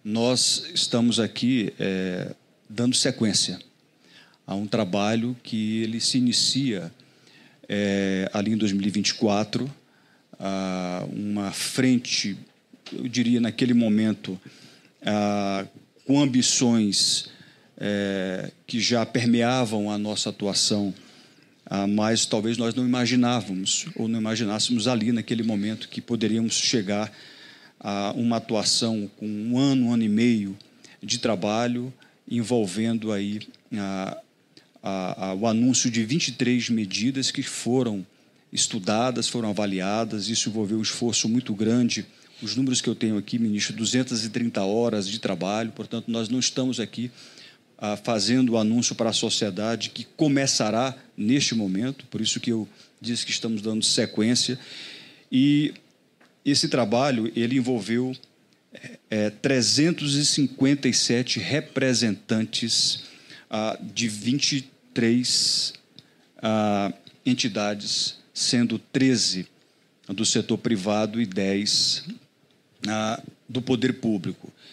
Nós estamos aqui dando sequência a um trabalho que ele se inicia ali em 2024, uma frente, eu diria, naquele momento, com ambições que já permeavam a nossa atuação, mas talvez nós não imaginávamos ou não imaginássemos ali naquele momento que poderíamos chegar a uma atuação com um ano e meio de trabalho, envolvendo aí o anúncio de 23 medidas que foram estudadas, foram avaliadas. Isso envolveu um esforço muito grande. Os números que eu tenho aqui, ministro, 230 horas de trabalho. Portanto, nós não estamos aqui fazendo o anúncio para a sociedade que começará neste momento, por isso que eu disse que estamos dando sequência. E esse trabalho ele envolveu 357 representantes de 23 entidades, sendo 13 do setor privado e 10 do poder público.